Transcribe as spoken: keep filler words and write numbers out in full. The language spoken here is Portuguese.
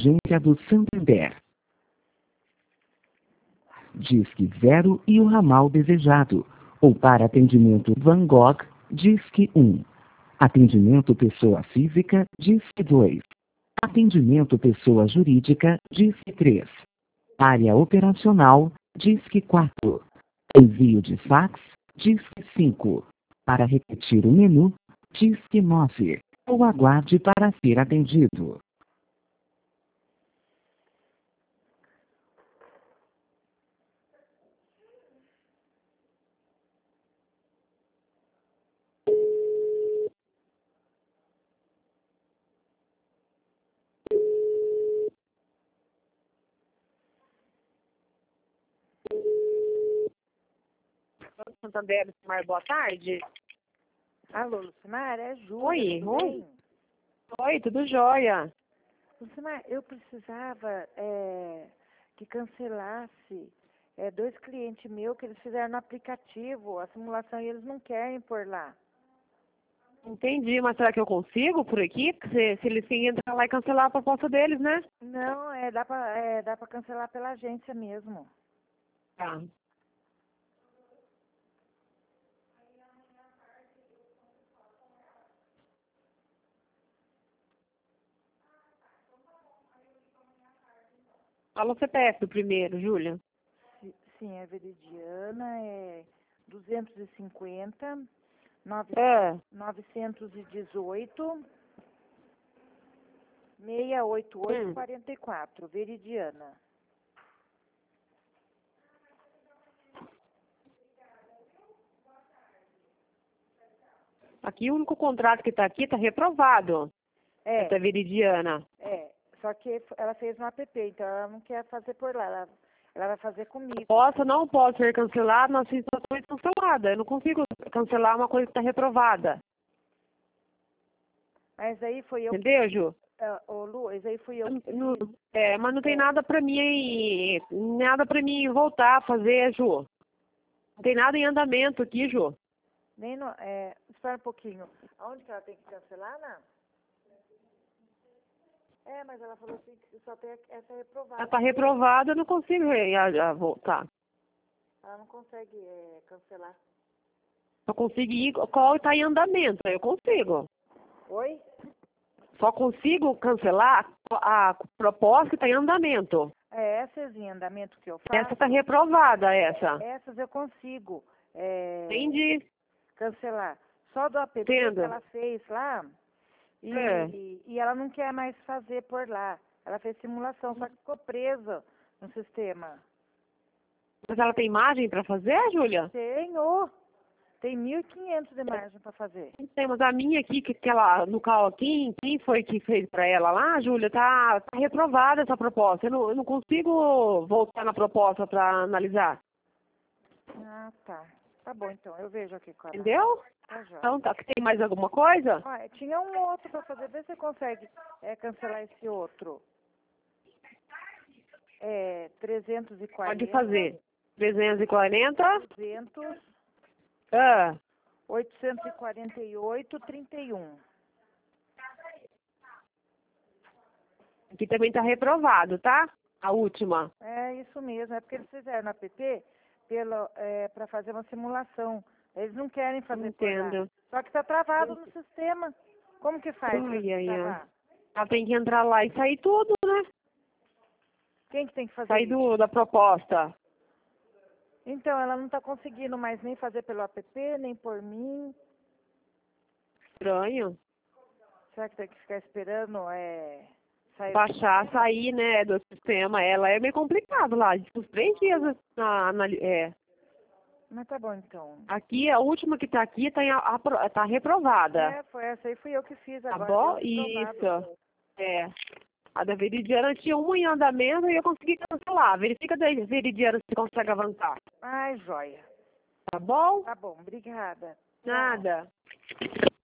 agência do Santander. Disque zero e o ramal desejado. Ou para atendimento Van Gogh, Disque um. Atendimento pessoa física, Disque dois. Atendimento pessoa jurídica, Disque três. Área operacional, Disque quatro. Envio de fax, Disque cinco. Para repetir o menu, Disque nove. Ou aguarde para ser atendido. Santander, Lucimar, boa tarde. Alô, Lucimar, é Júlia. Oi, tudo oi. bem? Oi, tudo jóia. Lucimar, eu precisava é, que cancelasse é, dois clientes meus que eles fizeram no aplicativo, a simulação, e eles não querem por lá. Entendi, mas será que eu consigo por aqui? Porque se, se eles têm que entrar lá e cancelar a proposta deles, né? Não, é, dá para é, dá para cancelar pela agência mesmo. Tá. Fala o C P F do primeiro, Júlia. Si- Sim, é Veridiana, é duzentos e cinquenta, nove- É. novecentos e dezoito, seiscentos e oitenta e oito, Hum. quarenta e quatro, Veridiana. Aqui o único contrato que está aqui está reprovado. É, Essa Veridiana. é, só que ela fez no app, então ela não quer fazer por lá, ela, ela vai fazer comigo. Posso, não pode ser cancelado nas situações canceladas. Eu não consigo cancelar uma coisa que está reprovada. Mas aí foi eu Entendeu, que, Ju? ah, ô Lu, mas aí fui eu que Não- fiz. é, mas não tem É. nada pra mim, nada pra mim voltar a fazer, Ju. Não tem nada em andamento aqui, Ju. Nem no, é, espera um pouquinho. Aonde que ela tem que cancelar, não? É, mas ela falou assim que só tem essa reprovada. Ela tá reprovada, eu não consigo re- a- a voltar. Ela não consegue é, cancelar. Só consigo ir qual está em andamento, aí eu consigo. Oi? Só consigo cancelar a a proposta que está em andamento. É, essas em andamento que eu faço, Essa está reprovada, essa. essas eu consigo é, Entendi. cancelar. Só do app que Entendo. ela fez lá, e, É. e ela não quer mais fazer por lá. Ela fez simulação, só que ficou presa no sistema. Mas ela tem imagem para fazer, Júlia? Tenho! Tem mil e quinhentos de margem para fazer. Não tem, mas a minha aqui, que, que ela, no cal aqui, quem foi que fez para ela lá, Júlia, tá, tá reprovada essa proposta. Eu não, eu não consigo voltar na proposta para analisar. Ah, tá. Tá bom, então. Eu vejo aqui com ela. Entendeu? Tá jóia. Então, tá, tem mais alguma coisa? Olha, tinha um outro para fazer. Vê se você consegue é, cancelar esse outro. É, trezentos e quarenta. Pode fazer. trezentos e quarenta. duzentos, Ah, oitocentos e quarenta e oito, trinta e um. aqui também tá reprovado, tá? A última. É isso mesmo. É porque eles fizeram no app pelo, é, para fazer uma simulação. Eles não querem fazer por lá. Entendo. Só que está travado no sistema. Como que faz pra Ai, ai, ai. travar? Ela tem que entrar lá e sair tudo, né? Quem que tem que fazer Sair isso? do, da proposta. Então, ela não está conseguindo mais nem fazer pelo app, nem por mim. Estranho. Será que tem que ficar esperando é, sair? Baixar, sair, né, do sistema. Ela é meio complicado lá. Tipo, uns três dias na, na, é. Mas tá bom, então. Aqui, a última que tá aqui tá, em, a- apro- tá reprovada. É, foi essa aí, fui eu que fiz Tá agora. bom? deu reprovado. Isso. É. A da Veridiana tinha uma em andamento e eu consegui cancelar. Verifica da Veridiana se consegue avançar. Ai, joia. Tá bom? Tá bom, obrigada. Tchau. Nada.